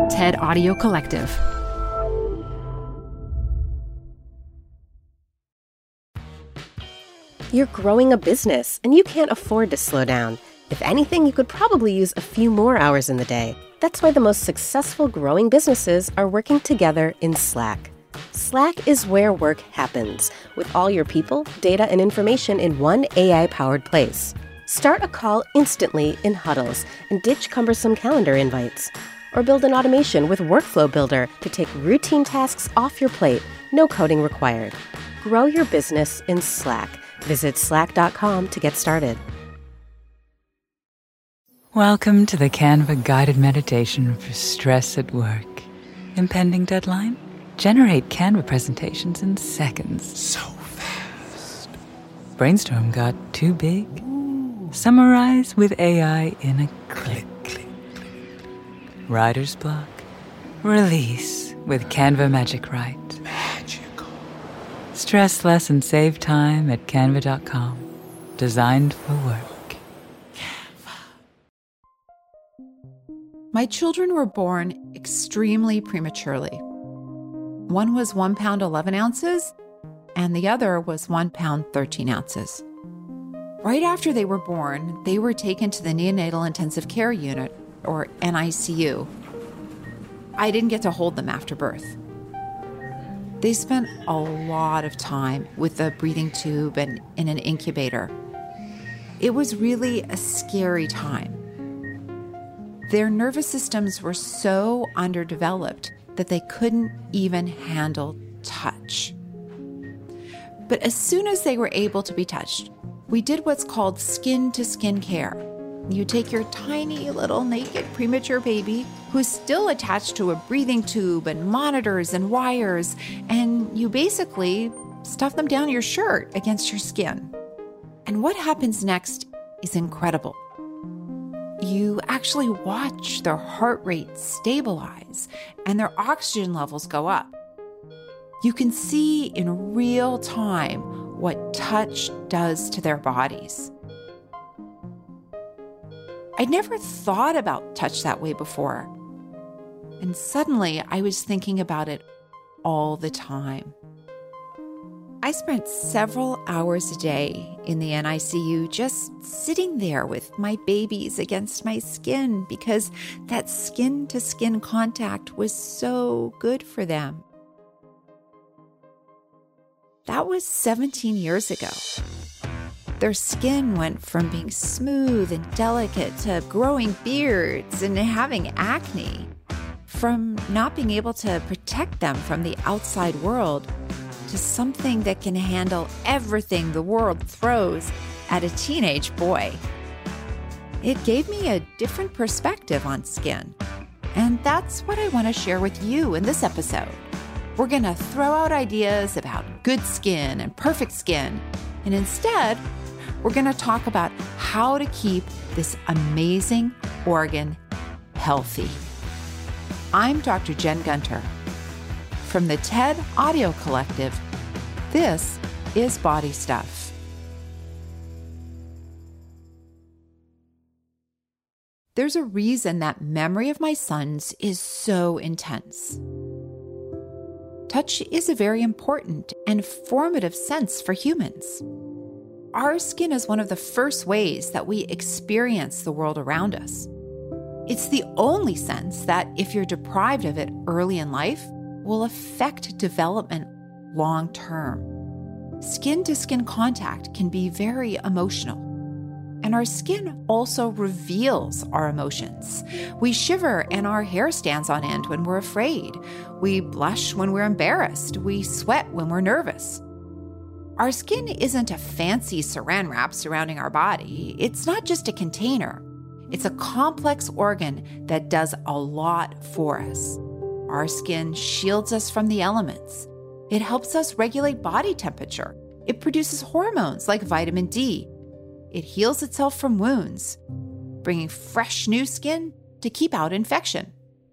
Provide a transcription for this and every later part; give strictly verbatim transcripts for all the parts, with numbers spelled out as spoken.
TED Audio Collective. You're growing a business, and you can't afford to slow down. If anything, you could probably use a few more hours in the day. That's why the most successful growing businesses are working together in Slack. Slack is where work happens, with all your people, data, and information in one A I-powered place. Start a call instantly in huddles and ditch cumbersome calendar invites. Or build an automation with Workflow Builder to take routine tasks off your plate, no coding required. Grow your business in Slack. Visit slack dot com to get started. Welcome to the Canva guided meditation for stress at work. Impending deadline? Generate Canva presentations in seconds. So fast. Brainstorm got too big? Summarize with A I in a click. Click, click. Writer's block? Release with Canva Magic Write. Magical. Stress less and save time at canva dot com. Designed for work. My children were born extremely prematurely. One was one pound eleven ounces, and the other was one pound thirteen ounces. Right after they were born, they were taken to the neonatal intensive care unit, or N I C U. I didn't get to hold them after birth. They spent a lot of time with a breathing tube and in an incubator. It was really a scary time. Their nervous systems were so underdeveloped that they couldn't even handle touch. But as soon as they were able to be touched, we did what's called skin-to-skin care. You take your tiny little naked premature baby who's still attached to a breathing tube and monitors and wires, and you basically stuff them down your shirt against your skin. And what happens next is incredible. You actually watch their heart rate stabilize and their oxygen levels go up. You can see in real time what touch does to their bodies. I'd never thought about touch that way before. And suddenly I was thinking about it all the time. I spent several hours a day in the N I C U just sitting there with my babies against my skin because that skin-to-skin contact was so good for them. That was seventeen years ago. Their skin went from being smooth and delicate to growing beards and having acne, from not being able to protect them from the outside world to something that can handle everything the world throws at a teenage boy. It gave me a different perspective on skin, and that's what I want to share with you in this episode. We're going to throw out ideas about good skin and perfect skin, and instead, we're going to talk about how to keep this amazing organ healthy. I'm Doctor Jen Gunter. From the TED Audio Collective, this is Body Stuff. There's a reason that memory of my sons is so intense. Touch is a very important and formative sense for humans. Our skin is one of the first ways that we experience the world around us. It's the only sense that, if you're deprived of it early in life, will affect development long term. Skin-to-skin contact can be very emotional. And our skin also reveals our emotions. We shiver and our hair stands on end when we're afraid. We blush when we're embarrassed. We sweat when we're nervous. Our skin isn't a fancy saran wrap surrounding our body. It's not just a container. It's a complex organ that does a lot for us. Our skin shields us from the elements. It helps us regulate body temperature. It produces hormones like vitamin D. It heals itself from wounds, bringing fresh new skin to keep out infection.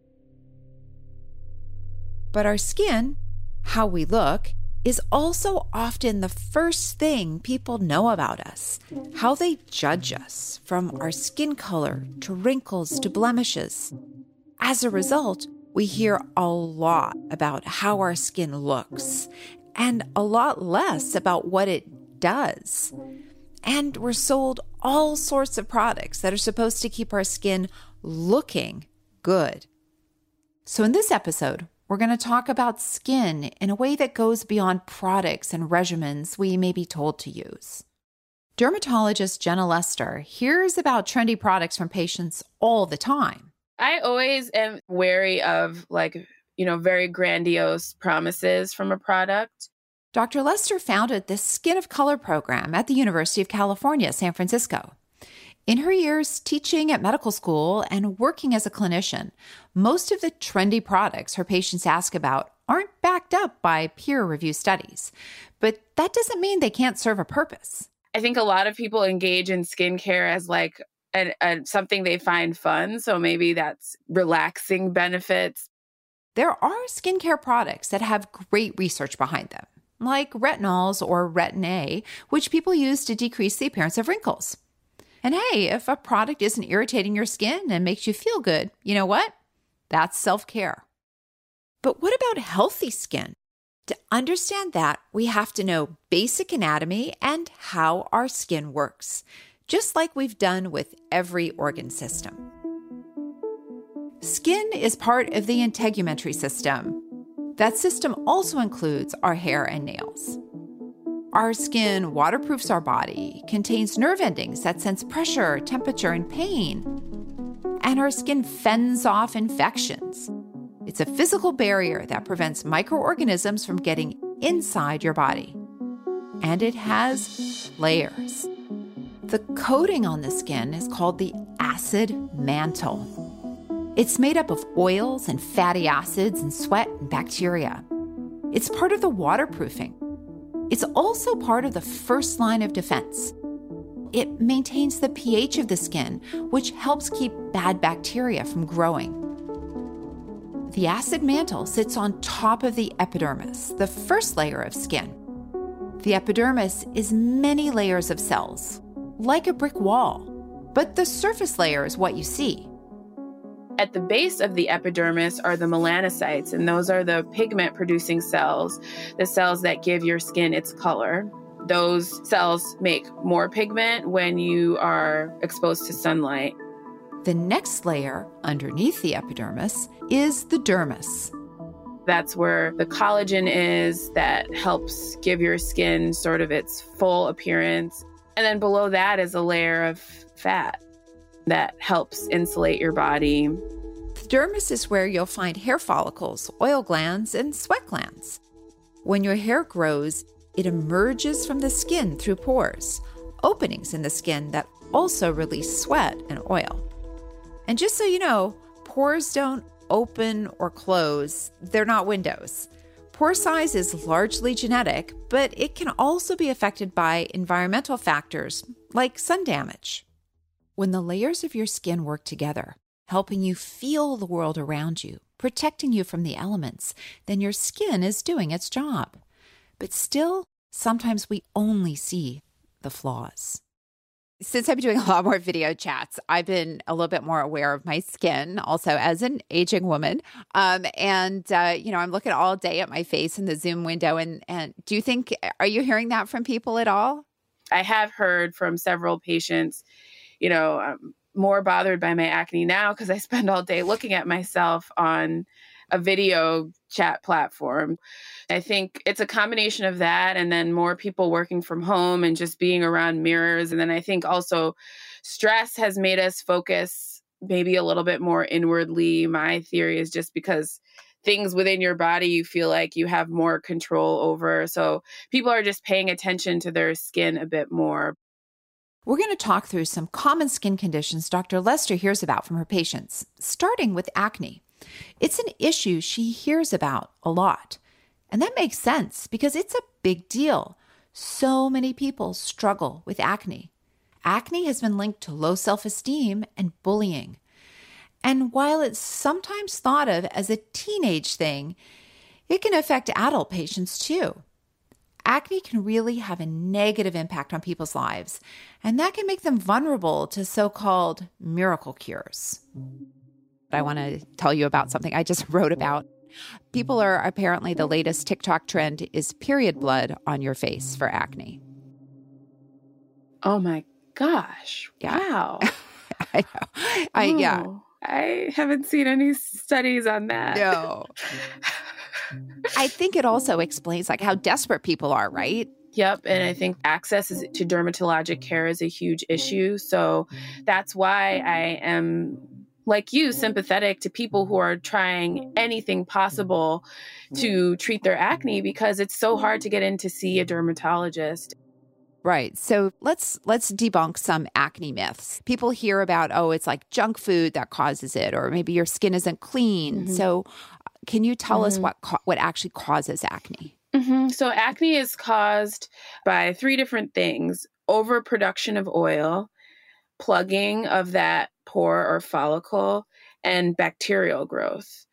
But our skin, how we look, is also often the first thing people know about us, how they judge us, from our skin color to wrinkles to blemishes. As a result, We hear a lot about how our skin looks and a lot less about what it does. And we're sold all sorts of products that are supposed to keep our skin looking good. So in this episode, we're going to talk about skin in a way that goes beyond products and regimens we may be told to use. Dermatologist Jenna Lester hears about trendy products from patients all the time. I always am wary of, like, you know, very grandiose promises from a product. Doctor Lester founded the Skin of Color program at the University of California, San Francisco. In her years teaching at medical school and working as a clinician, most of the trendy products her patients ask about aren't backed up by peer-reviewed studies. But that doesn't mean they can't serve a purpose. I think a lot of people engage in skincare as like a, a, something they find fun. So maybe that's relaxing benefits. There are skincare products that have great research behind them, like retinols or Retin-A, which people use to decrease the appearance of wrinkles. And hey, if a product isn't irritating your skin and makes you feel good, you know what? That's self-care. But what about healthy skin? To understand that, we have to know basic anatomy and how our skin works, just like we've done with every organ system. Skin is part of the integumentary system. That system also includes our hair and nails. Our skin waterproofs our body, contains nerve endings that sense pressure, temperature, and pain. And our skin fends off infections. It's a physical barrier that prevents microorganisms from getting inside your body. And it has layers. The coating on the skin is called the acid mantle. It's made up of oils and fatty acids and sweat and bacteria. It's part of the waterproofing. It's also part of the first line of defense. It maintains the pH of the skin, which helps keep bad bacteria from growing. The acid mantle sits on top of the epidermis, the first layer of skin. The epidermis is many layers of cells, like a brick wall, but the surface layer is what you see. At the base of the epidermis are the melanocytes, and those are the pigment-producing cells, the cells that give your skin its color. Those cells make more pigment when you are exposed to sunlight. The next layer, underneath the epidermis, is the dermis. That's where the collagen is that helps give your skin sort of its full appearance. And then below that is a layer of fat that helps insulate your body. The dermis is where you'll find hair follicles, oil glands, and sweat glands. When your hair grows, it emerges from the skin through pores, openings in the skin that also release sweat and oil. And just so you know, pores don't open or close. They're not windows. Pore size is largely genetic, but it can also be affected by environmental factors like sun damage. When the layers of your skin work together, helping you feel the world around you, protecting you from the elements, then your skin is doing its job. But still, sometimes we only see the flaws. Since I've been doing a lot more video chats, I've been a little bit more aware of my skin, also as an aging woman. Um, and, uh, you know, I'm looking all day at my face in the Zoom window. And, and do you think, are you hearing that from people at all? I have heard from several patients, you know, I'm more bothered by my acne now because I spend all day looking at myself on a video chat platform. I think it's a combination of that and then more people working from home and just being around mirrors. And then I think also stress has made us focus maybe a little bit more inwardly. My theory is just because things within your body you feel like you have more control over. So people are just paying attention to their skin a bit more. We're going to talk through some common skin conditions Doctor Lester hears about from her patients, starting with acne. It's an issue she hears about a lot. And that makes sense because it's a big deal. So many people struggle with acne. Acne has been linked to low self-esteem and bullying. And while it's sometimes thought of as a teenage thing, it can affect adult patients too. Acne can really have a negative impact on people's lives, and that can make them vulnerable to so-called miracle cures. I want to tell you about something I just wrote about. People are apparently the latest TikTok trend is period blood on your face for acne. Oh my gosh. Yeah. Wow. I know. I, oh, yeah. I haven't seen any studies on that. No. I think it also explains like how desperate people are, right? Yep. And I think access is, to dermatologic care is a huge issue. So that's why I am, like you, sympathetic to people who are trying anything possible to treat their acne, because it's so hard to get in to see a dermatologist. Right. So let's let's debunk some acne myths. People hear about, oh, it's like junk food that causes it, or maybe your skin isn't clean. Mm-hmm. So can you tell mm-hmm. us what co- what actually causes acne? Mm-hmm. So acne is caused by three different things: overproduction of oil, plugging of that pore or follicle, and bacterial growth.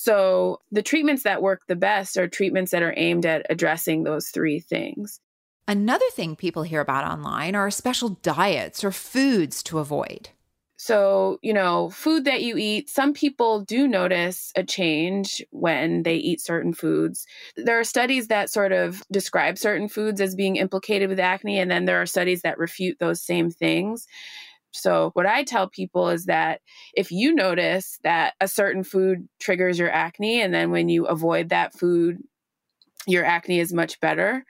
So the treatments that work the best are treatments that are aimed at addressing those three things. Another thing people hear about online are special diets or foods to avoid. So, you know, food that you eat, some people do notice a change when they eat certain foods. There are studies that sort of describe certain foods as being implicated with acne, and then there are studies that refute those same things. So what I tell people is that if you notice that a certain food triggers your acne, and then when you avoid that food, your acne is much better,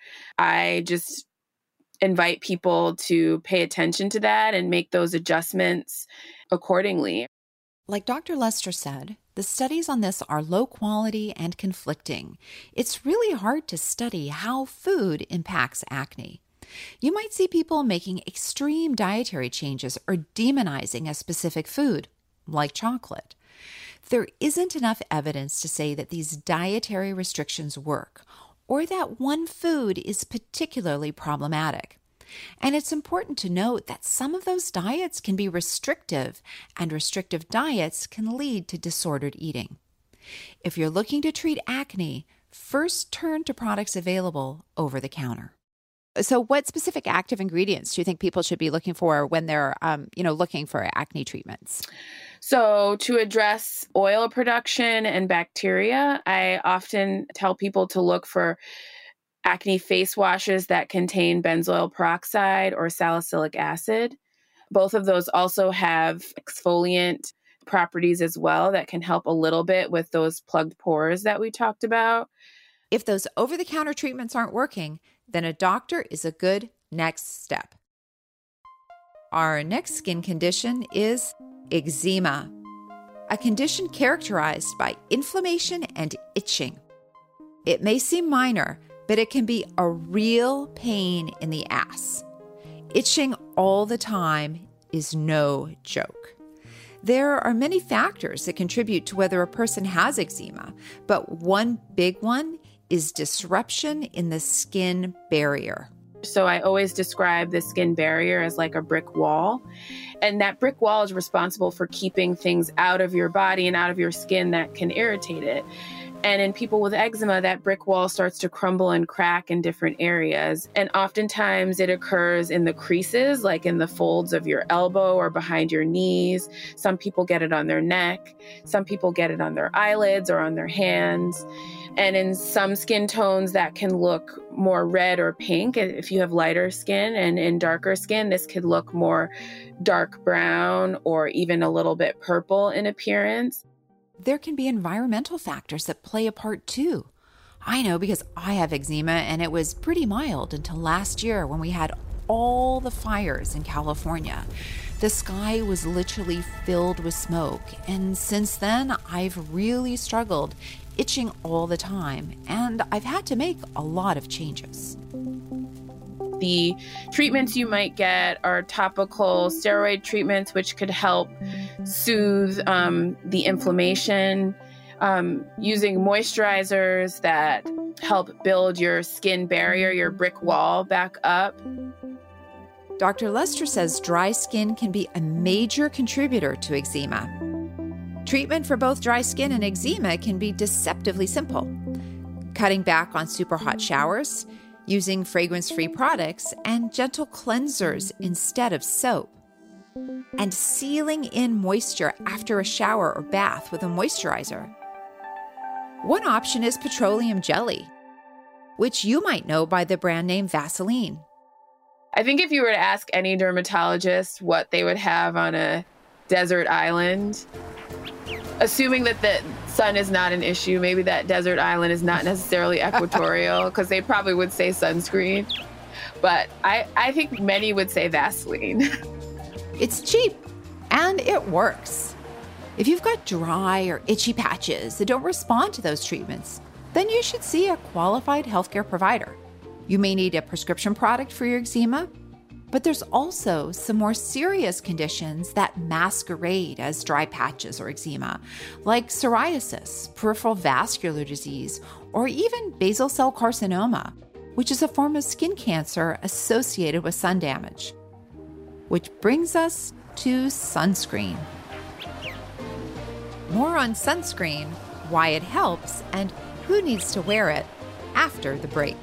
I just invite people to pay attention to that and make those adjustments accordingly. Like Doctor Lester said, the studies on this are low quality and conflicting. It's really hard to study how food impacts acne. You might see people making extreme dietary changes or demonizing a specific food, like chocolate. There isn't enough evidence to say that these dietary restrictions work, or that one food is particularly problematic. And it's important to note that some of those diets can be restrictive, and restrictive diets can lead to disordered eating. If you're looking to treat acne, first turn to products available over the counter. So what specific active ingredients do you think people should be looking for when they're, um, you know, looking for acne treatments? So to address oil production and bacteria, I often tell people to look for acne face washes that contain benzoyl peroxide or salicylic acid. Both of those also have exfoliant properties as well that can help a little bit with those plugged pores that we talked about. If those over-the-counter treatments aren't working, then a doctor is a good next step. Our next skin condition is eczema, a condition characterized by inflammation and itching. It may seem minor, but it can be a real pain in the ass. Itching all the time is no joke. There are many factors that contribute to whether a person has eczema, but one big one is disruption in the skin barrier. So I always describe the skin barrier as like a brick wall. And that brick wall is responsible for keeping things out of your body and out of your skin that can irritate it. And in people with eczema, that brick wall starts to crumble and crack in different areas. And oftentimes it occurs in the creases, like in the folds of your elbow or behind your knees. Some people get it on their neck. Some people get it on their eyelids or on their hands. And in some skin tones, that can look more red or pink if you have lighter skin. And in darker skin, this could look more dark brown or even a little bit purple in appearance. There can be environmental factors that play a part too. I know because I have eczema, and it was pretty mild until last year when we had all the fires in California. The sky was literally filled with smoke, and since then I've really struggled, itching all the time, and I've had to make a lot of changes. The treatments you might get are topical steroid treatments, which could help soothe um, the inflammation, um, using moisturizers that help build your skin barrier, your brick wall back up. Doctor Lester says dry skin can be a major contributor to eczema. Treatment for both dry skin and eczema can be deceptively simple. Cutting back on super hot showers, using fragrance-free products, and gentle cleansers instead of soap. and sealing in moisture after a shower or bath with a moisturizer. One option is petroleum jelly, which you might know by the brand name Vaseline. I think if you were to ask any dermatologist what they would have on a desert island, assuming that the sun is not an issue, maybe that desert island is not necessarily equatorial, because they probably would say sunscreen. But I, I think many would say Vaseline. It's cheap and it works. If you've got dry or itchy patches that don't respond to those treatments, then you should see a qualified healthcare provider. You may need a prescription product for your eczema, but there's also some more serious conditions that masquerade as dry patches or eczema, like psoriasis, peripheral vascular disease, or even basal cell carcinoma, which is a form of skin cancer associated with sun damage. Which brings us to sunscreen. More on sunscreen, why it helps, and who needs to wear it after the break.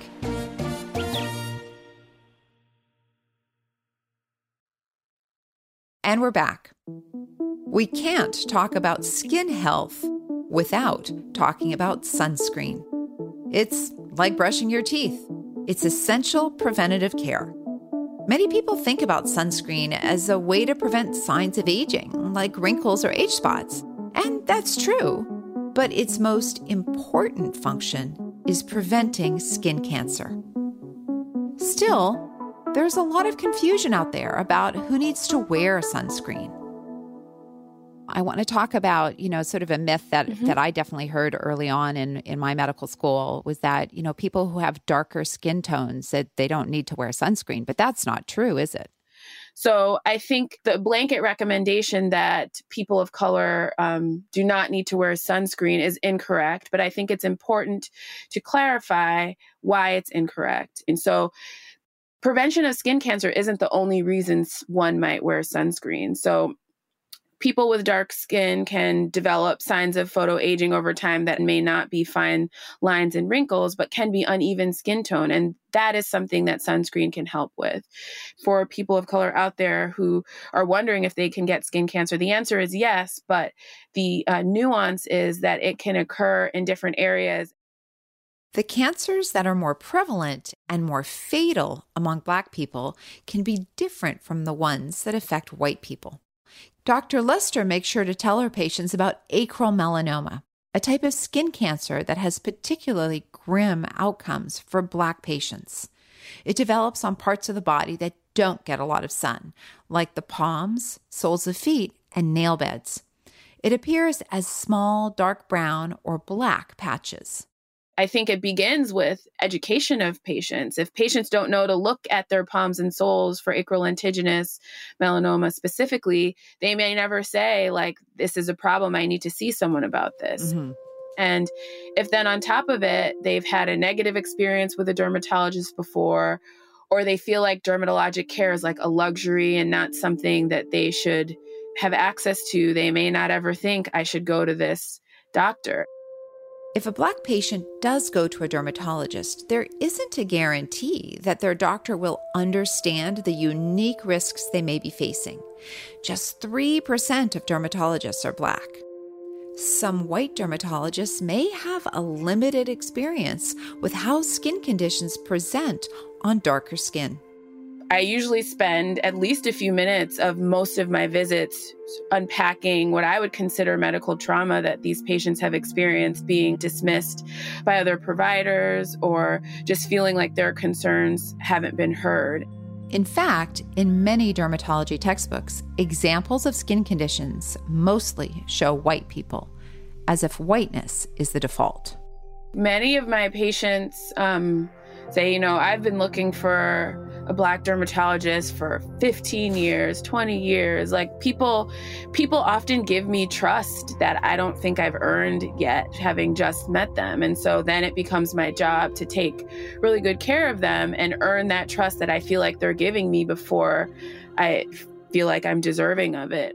And we're back. We can't talk about skin health without talking about sunscreen. It's like brushing your teeth. It's essential preventative care. Many people think about sunscreen as a way to prevent signs of aging, like wrinkles or age spots. And that's true. But its most important function is preventing skin cancer. Still, there's a lot of confusion out there about who needs to wear sunscreen. I want to talk about, you know, sort of a myth that, mm-hmm. that I definitely heard early on in, in my medical school was that, you know, people who have darker skin tones, that they don't need to wear sunscreen. But that's not true, is it? So I think the blanket recommendation that people of color um, do not need to wear sunscreen is incorrect, but I think it's important to clarify why it's incorrect. And so prevention of skin cancer isn't the only reason one might wear sunscreen. So people with dark skin can develop signs of photoaging over time that may not be fine lines and wrinkles, but can be uneven skin tone. And that is something that sunscreen can help with. For people of color out there who are wondering if they can get skin cancer, the answer is yes, but the uh, nuance is that it can occur in different areas. The cancers that are more prevalent and more fatal among Black people can be different from the ones that affect white people. Doctor Lester makes sure to tell her patients about acral melanoma, a type of skin cancer that has particularly grim outcomes for Black patients. It develops on parts of the body that don't get a lot of sun, like the palms, soles of feet, and nail beds. It appears as small, dark brown or black patches. I think it begins with education of patients. If patients don't know to look at their palms and soles for acral lentiginous melanoma specifically, they may never say, like, this is a problem, I need to see someone about this. Mm-hmm. And if then on top of it, they've had a negative experience with a dermatologist before, or they feel like dermatologic care is like a luxury and not something that they should have access to, they may not ever think, I should go to this doctor. If a Black patient does go to a dermatologist, there isn't a guarantee that their doctor will understand the unique risks they may be facing. Just three percent of dermatologists are Black. Some white dermatologists may have a limited experience with how skin conditions present on darker skin. I usually spend at least a few minutes of most of my visits unpacking what I would consider medical trauma that these patients have experienced, being dismissed by other providers or just feeling like their concerns haven't been heard. In fact, in many dermatology textbooks, examples of skin conditions mostly show white people, as if whiteness is the default. Many of my patients um, say, you know, I've been looking for a Black dermatologist for fifteen years, twenty years. Like people, people often give me trust that I don't think I've earned yet, having just met them. And so then it becomes my job to take really good care of them and earn that trust that I feel like they're giving me before I feel like I'm deserving of it.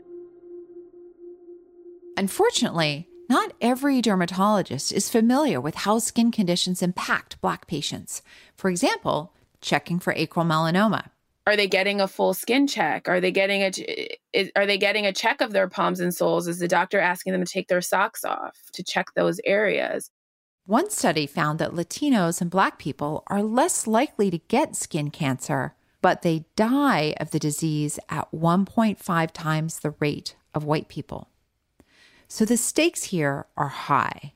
Unfortunately, not every dermatologist is familiar with how skin conditions impact Black patients. For example, checking for acral melanoma. Are they getting a full skin check? Are they getting a are they getting a check of their palms and soles? Is the doctor asking them to take their socks off to check those areas? One study found that Latinos and Black people are less likely to get skin cancer, but they die of the disease at one point five times the rate of white people. So the stakes here are high.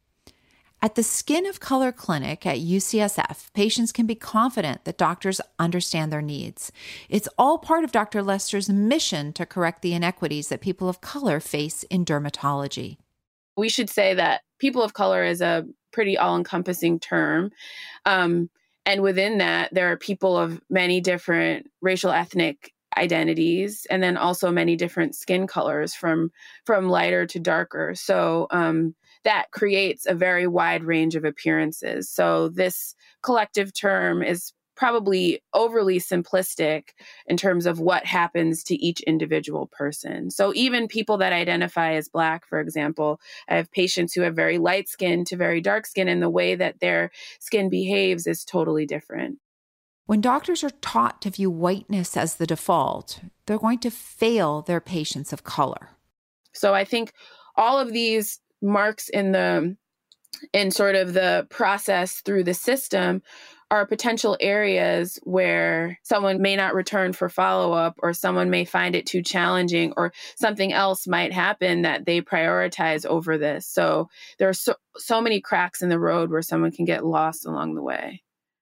At the Skin of Color Clinic at U C S F, patients can be confident that doctors understand their needs. It's all part of Doctor Lester's mission to correct the inequities that people of color face in dermatology. We should say that people of color is a pretty all-encompassing term. Um, and within that, there are people of many different racial, ethnic identities, and then also many different skin colors from, from lighter to darker. So um, that creates a very wide range of appearances. So this collective term is probably overly simplistic in terms of what happens to each individual person. So even people that identify as Black, for example, I have patients who have very light skin to very dark skin, and the way that their skin behaves is totally different. When doctors are taught to view whiteness as the default, they're going to fail their patients of color. So I think all of these marks in the in sort of the process through the system are potential areas where someone may not return for follow-up, or someone may find it too challenging, or something else might happen that they prioritize over this. So there are so, so many cracks in the road where someone can get lost along the way.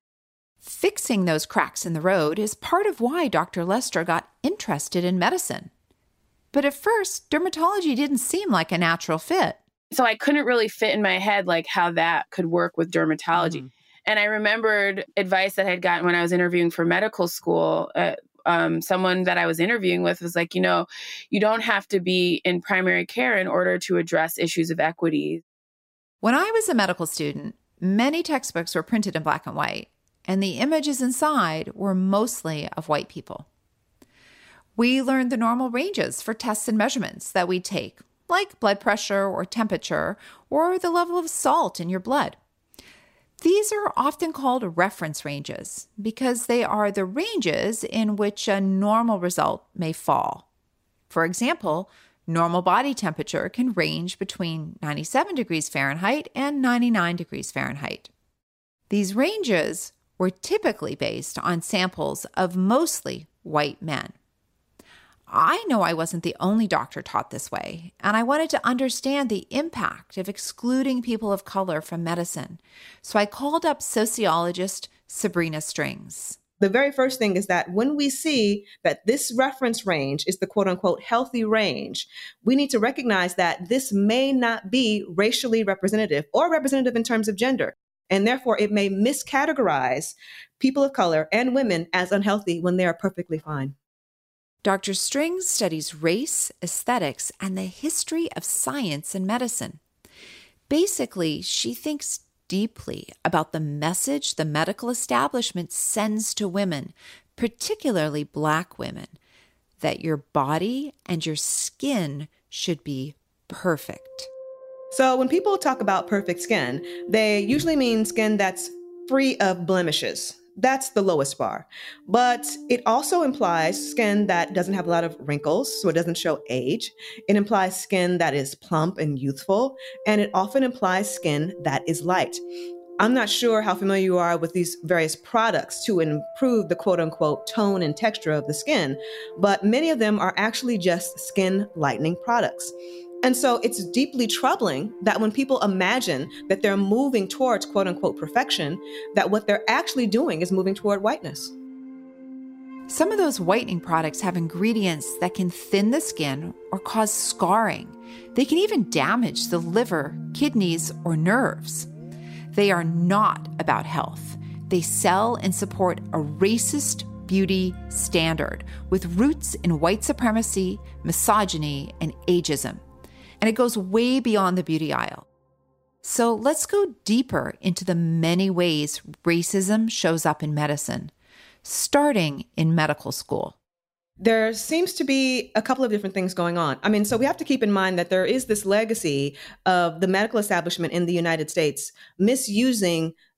Fixing those cracks in the road is part of why Doctor Lester got interested in medicine. But at first, dermatology didn't seem like a natural fit. So I couldn't really fit in my head like how that could work with dermatology. Mm-hmm. And I remembered advice that I had gotten when I was interviewing for medical school. Uh, um, someone that I was interviewing with was like, you know, you don't have to be in primary care in order to address issues of equity. When I was a medical student, many textbooks were printed in black and white, and the images inside were mostly of white people. We learned the normal ranges for tests and measurements that we take, like blood pressure or temperature, or the level of salt in your blood. These are often called reference ranges because they are the ranges in which a normal result may fall. For example, normal body temperature can range between ninety-seven degrees Fahrenheit and ninety-nine degrees Fahrenheit. These ranges were typically based on samples of mostly white men. I know I wasn't the only doctor taught this way, and I wanted to understand the impact of excluding people of color from medicine. So I called up sociologist Sabrina Strings. The very first thing is that when we see that this reference range is the quote unquote healthy range, we need to recognize that this may not be racially representative or representative in terms of gender. And therefore, it may miscategorize people of color and women as unhealthy when they are perfectly fine. Doctor Strings studies race, aesthetics, and the history of science and medicine. Basically, she thinks deeply about the message the medical establishment sends to women, particularly Black women, that your body and your skin should be perfect. So when people talk about perfect skin, they usually mean skin that's free of blemishes. That's the lowest bar. But it also implies skin that doesn't have a lot of wrinkles, so it doesn't show age. It implies skin that is plump and youthful, and it often implies skin that is light. I'm not sure how familiar you are with these various products to improve the quote-unquote tone and texture of the skin, but many of them are actually just skin lightening products. And so it's deeply troubling that when people imagine that they're moving towards quote unquote perfection, that what they're actually doing is moving toward whiteness. Some of those whitening products have ingredients that can thin the skin or cause scarring. They can even damage the liver, kidneys, or nerves. They are not about health. They sell and support a racist beauty standard with roots in white supremacy, misogyny, and ageism. And it goes way beyond the beauty aisle. So let's go deeper into the many ways racism shows up in medicine, starting in medical school. There seems to be a couple of different things going on. I mean, so we have to keep in mind that there is this legacy of the medical establishment in the United States misusing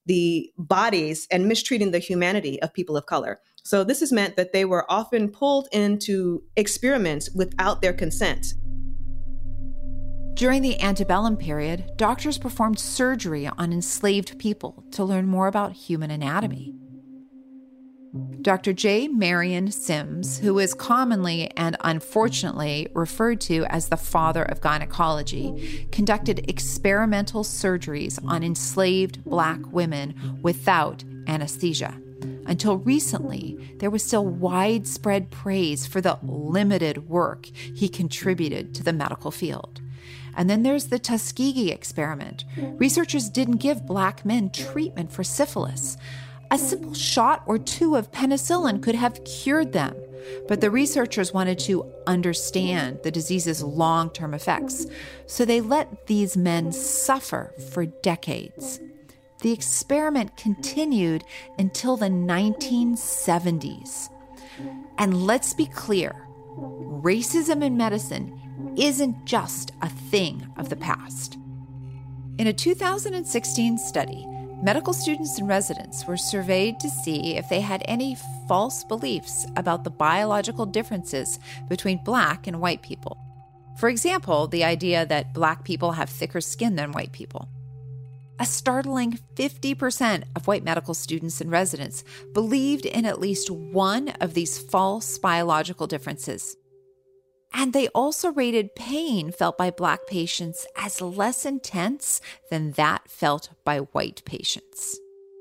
the bodies and mistreating the humanity of people of color. So this has meant that they were often pulled into experiments without their consent. During the antebellum period, doctors performed surgery on enslaved people to learn more about human anatomy. Doctor J. Marion Sims, who is commonly and unfortunately referred to as the father of gynecology, conducted experimental surgeries on enslaved Black women without anesthesia. Until recently, there was still widespread praise for the limited work he contributed to the medical field. And then there's the Tuskegee experiment. Researchers didn't give Black men treatment for syphilis. A simple shot or two of penicillin could have cured them. But the researchers wanted to understand the disease's long-term effects, so they let these men suffer for decades. The experiment continued until the nineteen seventies. And let's be clear, racism in medicine isn't just a thing of the past. In a two thousand sixteen study, medical students and residents were surveyed to see if they had any false beliefs about the biological differences between Black and white people. For example, the idea that Black people have thicker skin than white people. A startling fifty percent of white medical students and residents believed in at least one of these false biological differences. And they also rated pain felt by Black patients as less intense than that felt by white patients.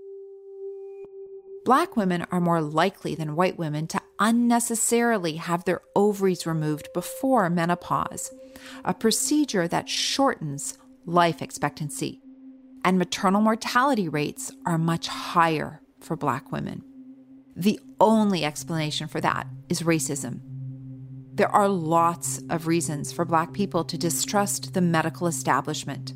Black women are more likely than white women to unnecessarily have their ovaries removed before menopause, a procedure that shortens life expectancy. And maternal mortality rates are much higher for Black women. The only explanation for that is racism. There are lots of reasons for Black people to distrust the medical establishment.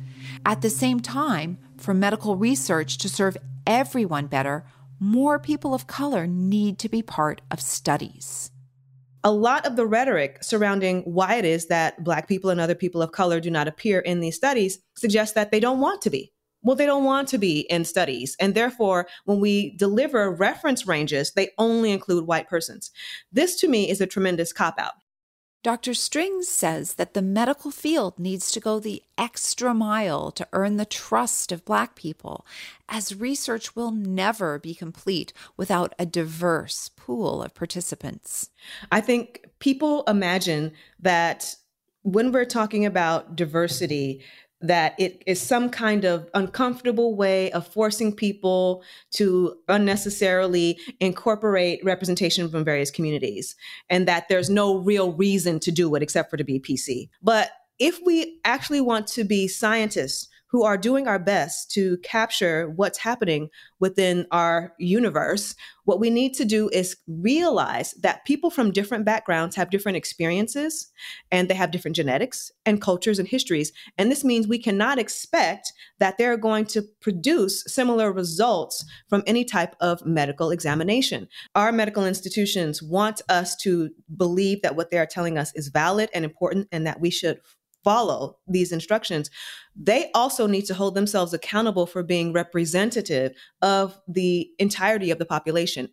At the same time, for medical research to serve everyone better, more people of color need to be part of studies. A lot of the rhetoric surrounding why it is that Black people and other people of color do not appear in these studies suggests that they don't want to be. Well, they don't want to be in studies. And therefore, when we deliver reference ranges, they only include white persons. This, to me, is a tremendous cop-out. Doctor Strings says that the medical field needs to go the extra mile to earn the trust of Black people, as research will never be complete without a diverse pool of participants. I think people imagine that when we're talking about diversity, that it is some kind of uncomfortable way of forcing people to unnecessarily incorporate representation from various communities, and that there's no real reason to do it except for to be P C. But if we actually want to be scientists who are doing our best to capture what's happening within our universe, what we need to do is realize that people from different backgrounds have different experiences, and they have different genetics and cultures and histories. And this means we cannot expect that they're going to produce similar results from any type of medical examination. Our medical institutions want us to believe that what they are telling us is valid and important, and that we should follow these instructions. They also need to hold themselves accountable for being representative of the entirety of the population.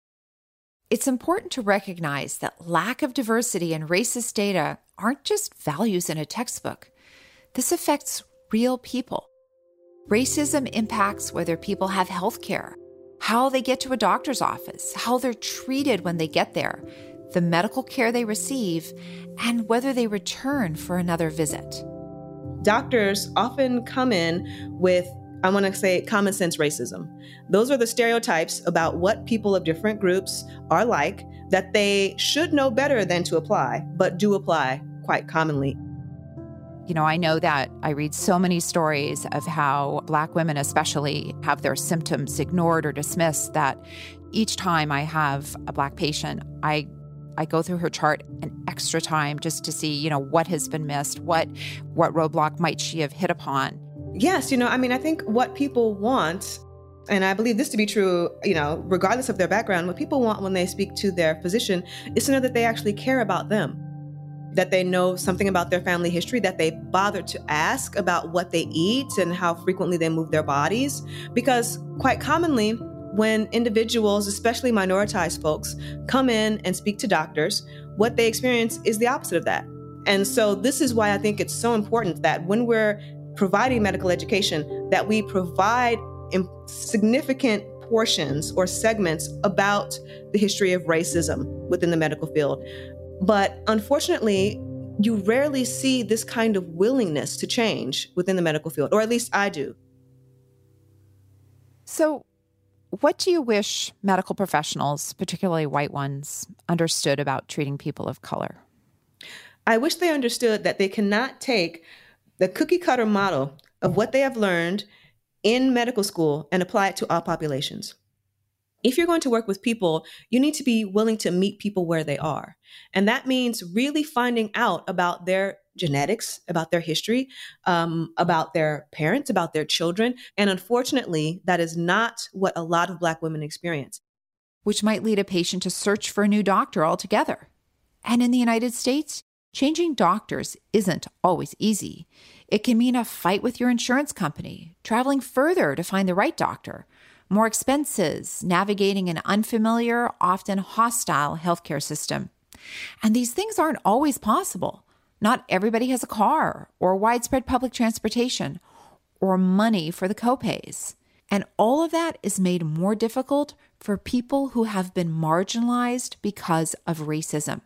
It's important to recognize that lack of diversity and racist data aren't just values in a textbook. This affects real people. Racism impacts whether people have health care, how they get to a doctor's office, how they're treated when they get there, the medical care they receive, and whether they return for another visit. Doctors often come in with, I want to say, common sense racism. Those are the stereotypes about what people of different groups are like that they should know better than to apply, but do apply quite commonly. You know, I know that I read so many stories of how Black women especially have their symptoms ignored or dismissed, that each time I have a Black patient, I I go through her chart an extra time just to see, you know, what has been missed, what what roadblock might she have hit upon. Yes, you know, I mean, I think what people want, and I believe this to be true, you know, regardless of their background, what people want when they speak to their physician is to know that they actually care about them. that they know something about their family history, that they bother to ask about what they eat and how frequently they move their bodies. Because quite commonly, when individuals, especially minoritized folks, come in and speak to doctors, what they experience is the opposite of that. And so this is why I think it's so important that when we're providing medical education, that we provide significant portions or segments about the history of racism within the medical field. But unfortunately, you rarely see this kind of willingness to change within the medical field, or at least I do. So what do you wish medical professionals, particularly white ones, understood about treating people of color? I wish they understood that they cannot take the cookie cutter model of what they have learned in medical school and apply it to all populations. If you're going to work with people, you need to be willing to meet people where they are. And that means really finding out about their genetics, about their history, um, about their parents, about their children. And unfortunately, that is not what a lot of Black women experience. Which might lead a patient to search for a new doctor altogether. And in the United States, changing doctors isn't always easy. It can mean a fight with your insurance company, traveling further to find the right doctor, more expenses, navigating an unfamiliar, often hostile healthcare system. And these things aren't always possible. Not everybody has a car or widespread public transportation or money for the copays. And all of that is made more difficult for people who have been marginalized because of racism.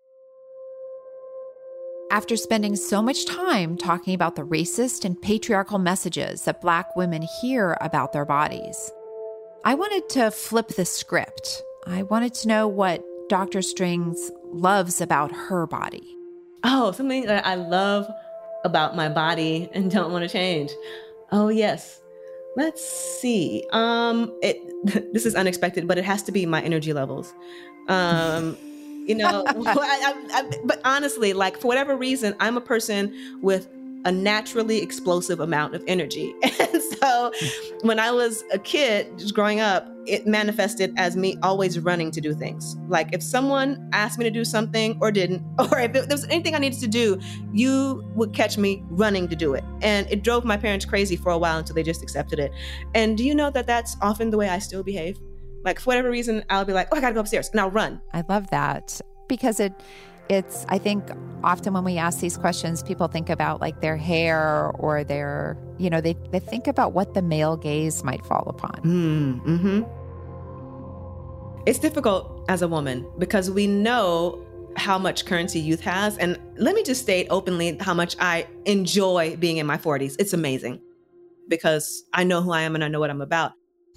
After spending so much time talking about the racist and patriarchal messages that Black women hear about their bodies, I wanted to flip the script. I wanted to know what Doctor Strings loves about her body. Oh, something that I love about my body and don't want to change. Oh, yes. Let's see. Um, it this is unexpected, but it has to be my energy levels. Um, you know, I, I, I, but honestly, like for whatever reason, I'm a person with a naturally explosive amount of energy. And so when I was a kid, just growing up, it manifested as me always running to do things. Like if someone asked me to do something or didn't, or if it, there was anything I needed to do, you would catch me running to do it. And it drove my parents crazy for a while until they just accepted it. And do you know that that's often the way I still behave? Like for whatever reason, I'll be like, oh, I gotta go upstairs, and I'll run. I love that because it, it's, I think often when we ask these questions, people think about like their hair or their, you know, they, they think about what the male gaze might fall upon. Mm, mm-hmm. It's difficult as a woman because we know how much currency youth has. And let me just state openly how much I enjoy being in my forties. It's amazing because I know who I am and I know what I'm about.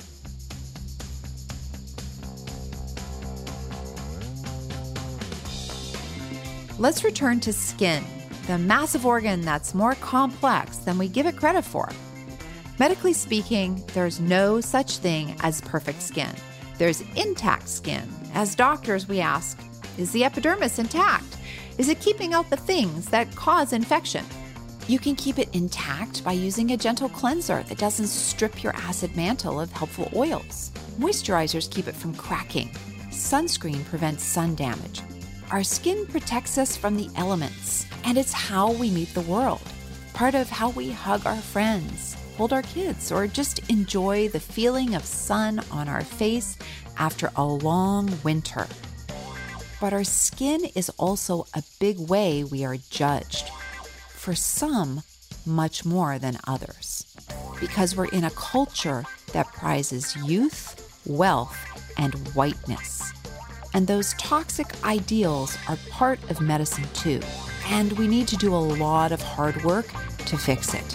Let's return to skin, the massive organ that's more complex than we give it credit for. Medically speaking, there's no such thing as perfect skin. There's intact skin. As doctors, we ask, is the epidermis intact? Is it keeping out the things that cause infection? You can keep it intact by using a gentle cleanser that doesn't strip your acid mantle of helpful oils. Moisturizers keep it from cracking. Sunscreen prevents sun damage. Our skin protects us from the elements, and it's how we meet the world. Part of how we hug our friends, hold our kids, or just enjoy the feeling of sun on our face after a long winter. But our skin is also a big way we are judged. For some, much more than others. Because we're in a culture that prizes youth, wealth, and whiteness. And those toxic ideals are part of medicine too. And we need to do a lot of hard work to fix it.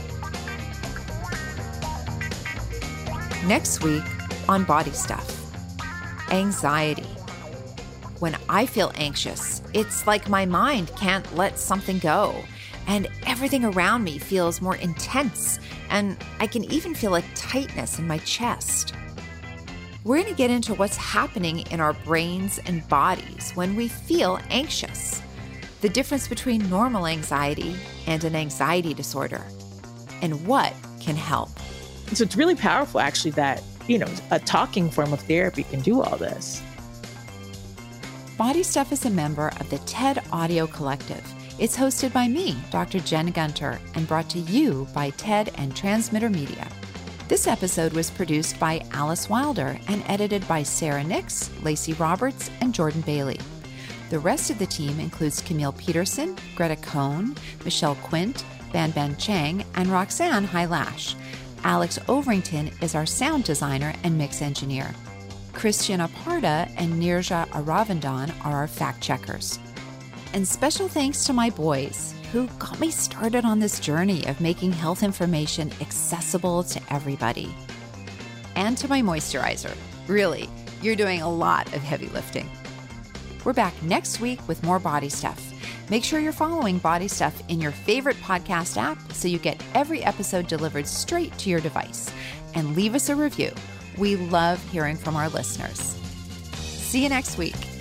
Next week on Body Stuff, anxiety. When I feel anxious, it's like my mind can't let something go. And everything around me feels more intense. And I can even feel a tightness in my chest. We're going to get into what's happening in our brains and bodies when we feel anxious, the difference between normal anxiety and an anxiety disorder, and what can help. So it's really powerful, actually, that, you know, a talking form of therapy can do all this. Body Stuff is a member of the TED Audio Collective. It's hosted by me, Doctor Jen Gunter, and brought to you by TED and Transmitter Media. This episode was produced by Alice Wilder and edited by Sarah Nix, Lacey Roberts, and Jordan Bailey. The rest of the team includes Camille Peterson, Greta Cohn, Michelle Quint, Ban Ban Chang, and Roxanne Hylash. Alex Overington is our sound designer and mix engineer. Christian Aparda and Nirja Aravandan are our fact checkers. And special thanks to my boys, who got me started on this journey of making health information accessible to everybody. And to my moisturizer. Really, you're doing a lot of heavy lifting. We're back next week with more Body Stuff. Make sure you're following Body Stuff in your favorite podcast app so you get every episode delivered straight to your device. And leave us a review. We love hearing from our listeners. See you next week.